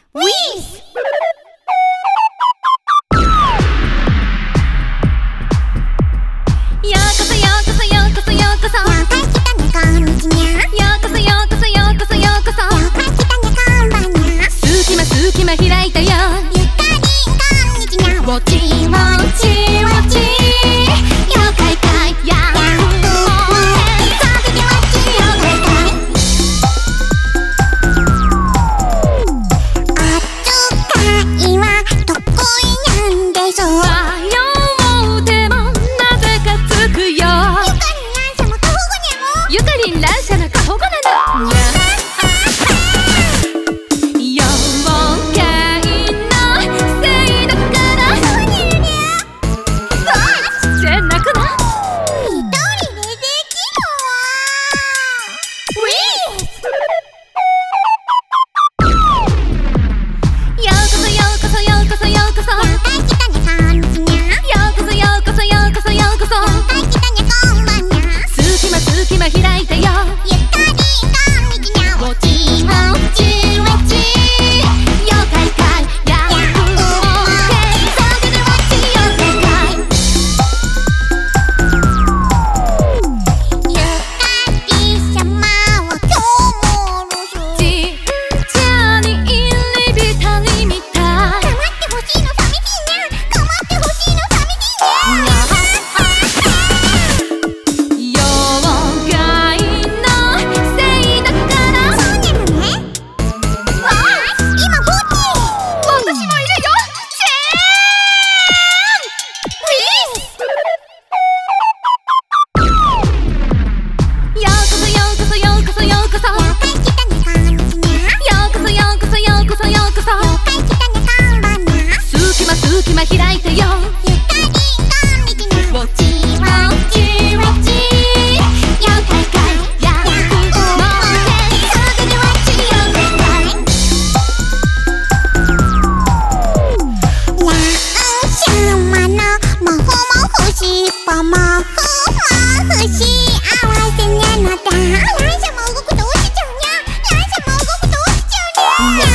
ウィスようこそようこそようこそようこそようかいきたねこんにちにゃ。 ようこそようこそようこそようこそようかいきたねこんばんにゃ。 隙間開いたよゆかりんこんにちにゃ。 ウォッチウォッチウォッチ妖怪かいやゆかりん乱者の過保護なのにゃ妖怪のせいだからそうにゃにゃじゃ泣くな一人でできるわ。 ウィスようこそようこそようこそようこそようかいきたねこんにちにゃ。 ようこそようこそようこそようこそようかいきたねこんばんにゃ。 隙間開いたよゆかりんこんにちにゃ。 ウォッチウォッチウォッチ妖怪かいやっほーけそれでウォッチ妖怪かいゆかりさまは今日も留守。 ちっちゃに入り浸りみたいかまってほしいの寂しいにゃ。かまってほしいの寂しいにゃ。 妖怪のせいだからそうにゃのね。わあ、今ぼっち。 私もいるよようこそようこそようこそようこそようかいきたねこんにちにゃ。 ようこそようこそようこそようこそようかいきたねこんばんにゃ。 隙間開いたよゆかりんこんにちにゃ。 ウォッチウォッチウォッチ妖怪かいやっほーけそれでウォッチ妖怪かい乱者のもふもふしっぽもふもふしあわせにゃのだ。乱者も動くと落ちちゃうにゃ。乱者も動くと落ちちゃうにゃ。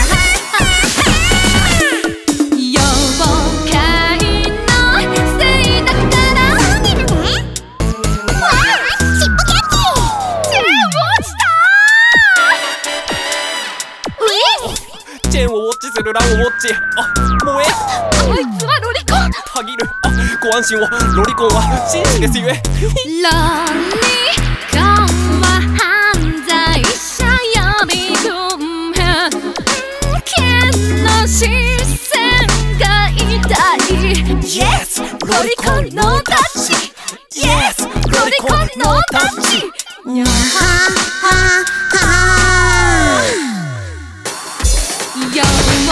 妖怪のせいだからそうにゃのね。わあ、しっぽキャッチ。 落ちたチェーンをウォッチするランをウォッチ。萌えこいつはロリコンたぎる。ご安心を。ロリコンは紳士ですゆえ。 ロリコンは犯罪者呼び込む剣の視線が痛い Yes! ロリコンのタッチ Yes! ロリコンのタッチにゃははは。 妖